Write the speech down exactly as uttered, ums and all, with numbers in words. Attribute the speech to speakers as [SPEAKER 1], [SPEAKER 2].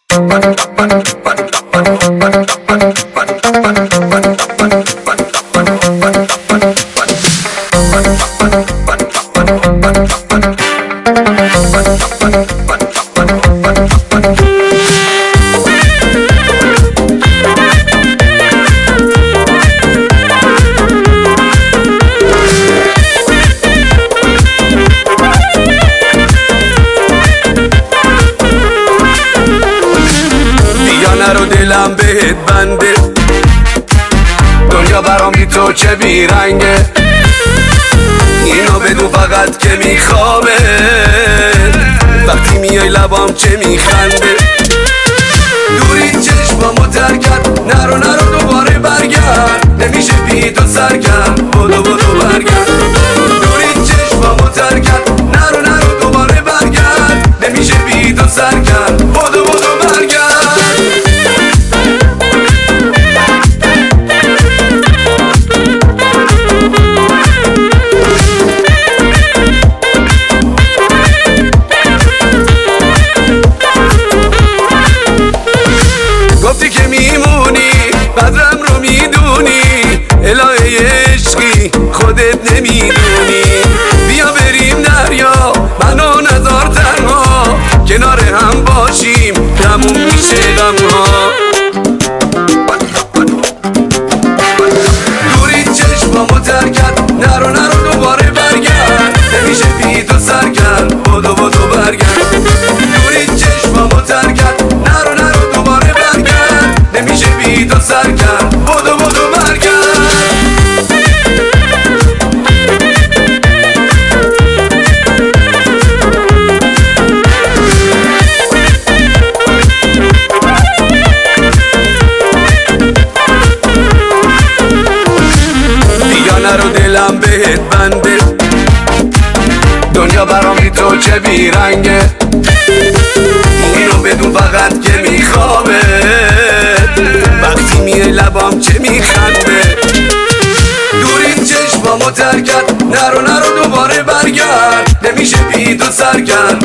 [SPEAKER 1] رو دلم بهت بنده، دنیا برام بی تو چه بیرنگه. اینو بدون فقط که میخوابه، وقتی میای لبام چه میخنده. دوری چشمامو ترکت، نرو نرو دوباره برگرد، نمیشه بی تو سرگرد، بدو بدو برگرد. دوری چشمامو ترکت، نرو نرو دوباره برگرد، نمیشه بی تو سرگرد، بدو بدو برگرد. گفتی که میمونی قدرم رو میدونی، الهه عشقی خودت نمیدونی. بیا بریم دریا منو نذار تنها، کنار هم باشیم تموم میشه غمها. دوری چشمامو ترکت، نرو نرو دوباره برگرد، نمیشه بی تو سرگرد، بدو بدو برگرد. دوری چشمامو ترکت، نرو نرو دوباره برگرد، نمیشه بی تو سرگرد، بدو بدو برگرد. رو دلم بهت بنده، دنیا برام بی تو چه بیرنگه. اینو بدون فقط که میخوابه، وقتی میای لبام چه میخنده. دوری چشمامو ترکت، نرو نرو دوباره برگرد، نمیشه بی تو سرگرد،